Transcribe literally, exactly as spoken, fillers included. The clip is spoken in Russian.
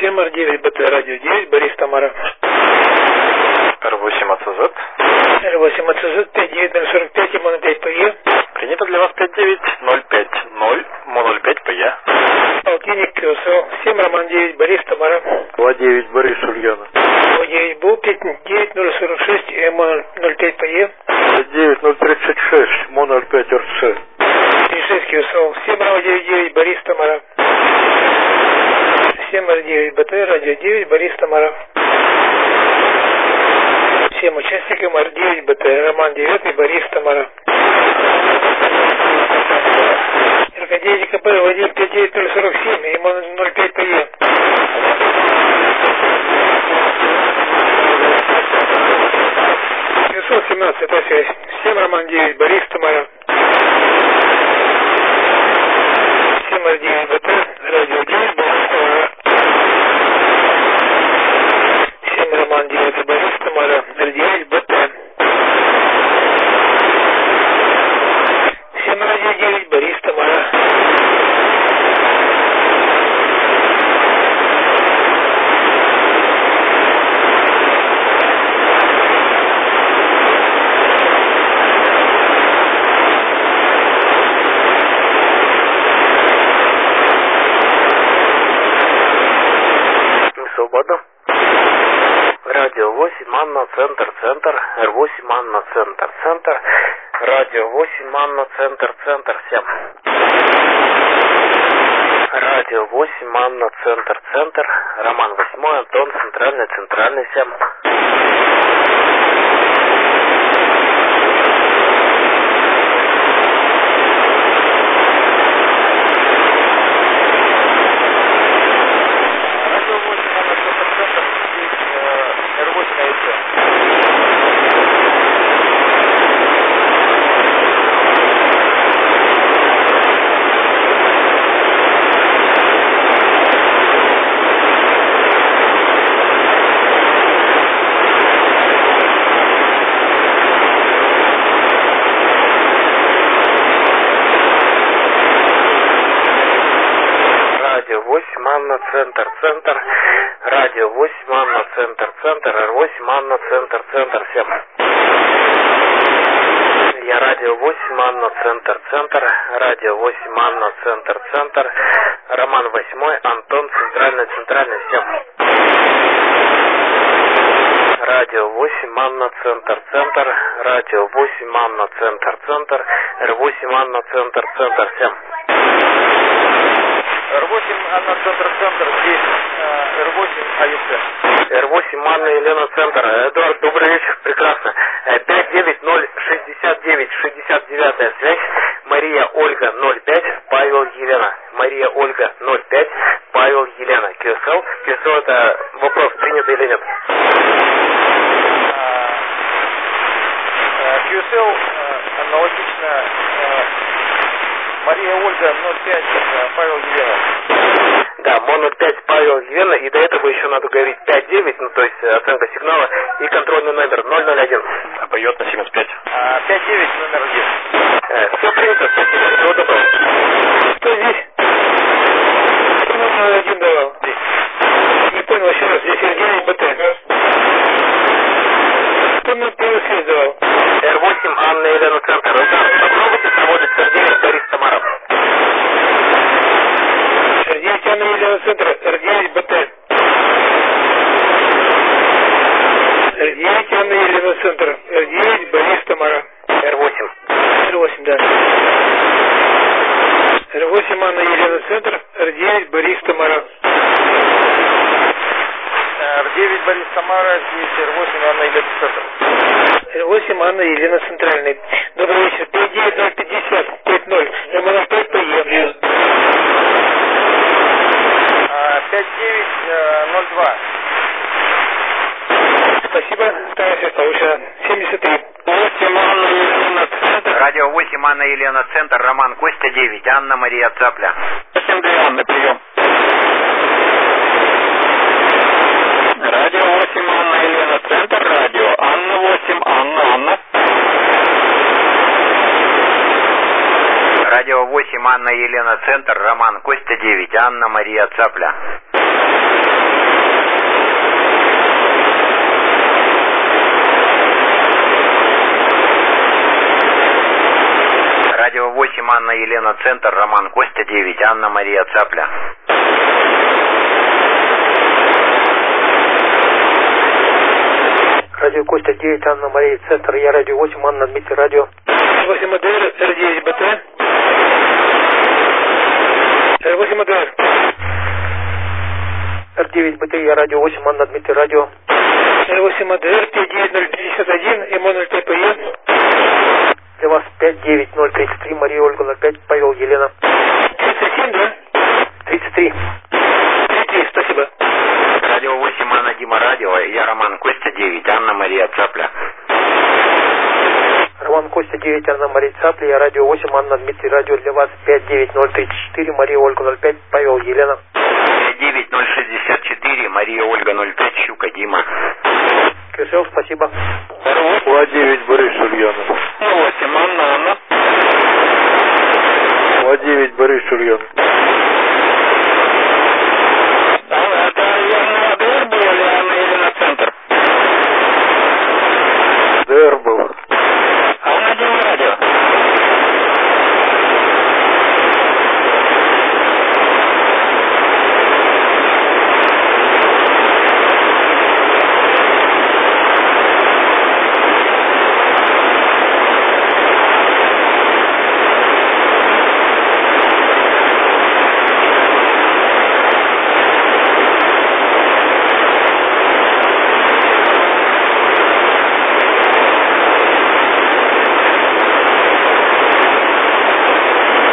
семь эр девять бэ тэ, радио девять, Борис, Тамара. эр восемь а цэ зет. эр восемь а цэ зет, пять девять ноль сорок пять, МО ноль пять пэ е. Принято для вас пять девять ноль пять ноль, МО ноль пять пэ е. Полтинник кью эс эл, семь, Роман девять, Борис, Тамара. два девять, Борис, Ульяна. два девять, Бу, пять девять ноль сорок шесть, МО ноль пять пэ е. пять девять ноль тридцать шесть, МО ноль пять эр цэ. тридцать шесть кью эс эл, семь, Роман девять девять, Борис, Тамара. семь эр девять бэ тэ, радио девять, Борис, Тамара. Всем участникам эр девять бэ тэ, Роман девять, Борис, Тамара. эр ка девять ка пэ, Вадим пять девять ноль сорок семь, МО ноль пять пэ е. девятьсот семнадцать, это связь. семь, Роман девять, Борис, Тамара. семь эр девять бэ тэ, радио девять, Борис, Тамара. семь, Роман девять, Борис, Тамара, эр девять бэ тэ. семь, радио девять, Борис, Тамара. Свобода. Радио восемь, Анна, центр, центр, эр восемь, Анна, центр, центр, радио восемь, Анна, центр, центр, всем. Радио восемь, Анна, центр, центр, Роман восемь, Антон, центральный, центральный, всем. Анна, центр, центр, радио восемь, Анна, центр, центр, эр восемь, Анна, центр, центр, всем. Я радио восемь, Анна, центр, центр, радио восемь, Анна, центр, центр, Роман восемь, Антон, центральный, центральный, всем. Радио восемь, Анна, центр, центр, радио восемь, Анна, центр, центр, эр восемь, Анна, центр, центр, всем. эр восемь, Анна, центр, центр, здесь эр восемь, АЕЦ. эр восемь, Анна, Елена, центр. Эдуард, добрый вечер, прекрасно. пять девять ноль шестьдесят девять шестьдесят девять, связь. Мария, Ольга, ноль пять, Павел, Елена. Мария, Ольга, ноль пять, Павел, Елена. кью эс эл. кью эс эл это вопрос, принято или нет? кью эс эл аналогично. Мария, Ольга, ноль пять, Павел, Елена. Да, МО ноль пять, Павел, Елена, и до этого еще надо говорить пять девять, ну то есть оценка сигнала, и контрольный номер ноль ноль один. Поет на семьдесят пять. А, пять девять, номер один. Э, все принято, спасибо, всего доброго. Кто здесь? Кто ноль ноль один давал? Не понял еще раз, здесь эр девять бэ тэ. Кто на первую связь давал? эр восемь, Анна, Елена, центр. Попробуйте сработать с эр девять, Борис, Тамара. эр девять, Анна, Елена, центр, эр девять бэ тэ. эр девять, Анна, Елена, центр, эр девять, Борис, Тамара. эр восемь. эр восемь, да. эр восемь, Анна, Елена, центр, эр девять, Борис, Тамара. эр девять, Борис, Тамара, здесь эр восемь, Анна, Елена, центр. эр восемь, Анна, Елена, центральный. Добрый вечер. пять девять ноль пятьдесят пять ноль, МО ноль пять пэ е. пять девять ноль два. Спасибо. Вторая связь получена. семьдесят три. восемь, Анна, Елена, центр. Радио восемь, Анна, Елена, центр, Роман, Костя, девять, Анна, Мария, Цапля. восемь две, Анна, прием. Радио восемь, Анна, Елена, центр, радио. Анна восемь, Анна, Анна. Радио восемь, Анна, Елена, центр, Роман, Костя, девять, Анна, Мария, Цапля. восемь, Анна Елена, центр, Роман Костя девять, Анна Мария Цапля. Радио Костя девять, Анна Мария, центр, я радио восемь, Анна Дмитрий, радио. восемь АДР, Р девять БТ. Р восемь АДР. Р девять БТ, я радио восемь, Анна Дмитрий, радио. Р восемь АДР, пять девять ноль пятьдесят один, ЭМО ноль ТПЕ. Для вас пять девять ноль тридцать три, Мария Ольга ноль пять, Павел Елена. тридцать семь, да? тридцать три. тридцать три, спасибо. Радио восемь, Анна Дима, радио, я Роман Костя девять, Анна Мария Цапля. Роман Костя девять, Анна Мария Цапля, я радио восемь, Анна Дмитрий, радио для вас пять девять ноль тридцать четыре, Мария Ольга ноль пять, Павел Елена. пять девять ноль шестьдесят четыре, Мария Ольга ноль пять, Щука Дима. Кирсел, спасибо. Ла девять, Борис Ульянов. восемь, Анна, Анна. Ла девять, Борис Ульянов.